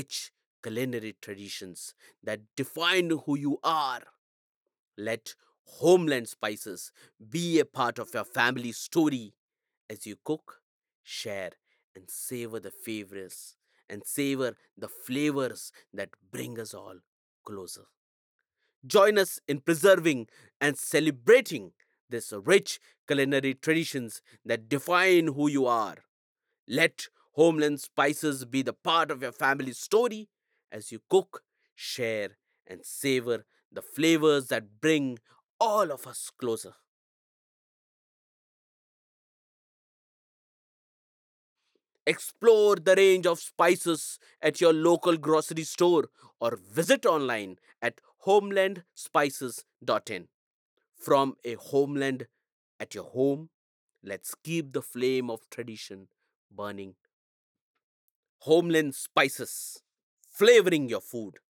rich culinary traditions that define who you are. Let Homeland Spices be a part of your family story as you cook, share, and savor the flavors that bring us all closer. Join us in preserving and celebrating this rich culinary traditions that define who you are. Let Homeland Spices be the part of your family story as you cook, share, and savor the flavors that bring all of us closer. Explore the range of spices at your local grocery store or visit online at homelandspices.in. From a homeland at your home, let's keep the flame of tradition burning. Homeland Spices, flavoring your food.